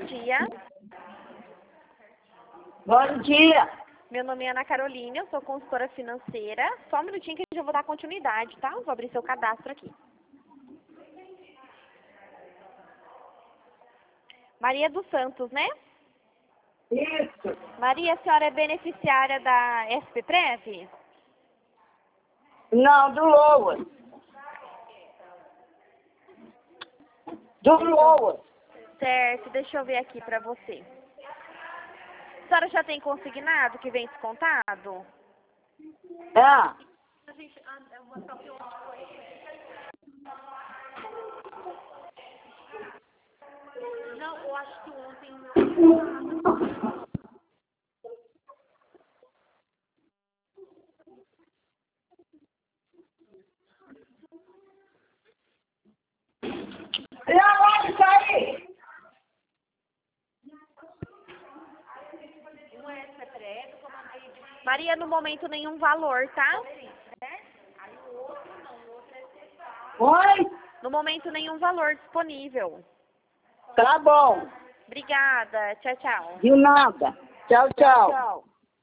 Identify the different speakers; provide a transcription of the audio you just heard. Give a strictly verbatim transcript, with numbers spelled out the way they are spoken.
Speaker 1: dia.
Speaker 2: Bom dia.
Speaker 1: Meu nome é Ana Carolina, eu sou consultora financeira. Só um minutinho que eu já vou dar continuidade, tá? Vou abrir seu cadastro aqui. Maria dos Santos, né?
Speaker 2: Isso.
Speaker 1: Maria, a senhora é beneficiária da S P Prev?
Speaker 2: Não, do Loas. Do Loas.
Speaker 1: Certo, deixa eu ver aqui pra você. A senhora já tem consignado que vem descontado?
Speaker 2: Ah.
Speaker 1: Não, eu acho que ontem...
Speaker 2: E agora isso aí?
Speaker 1: Maria, no momento nenhum valor, tá?
Speaker 2: Oi?
Speaker 1: No momento nenhum valor disponível.
Speaker 2: Tá bom.
Speaker 1: Obrigada, tchau, tchau.
Speaker 2: De nada. Tchau, tchau.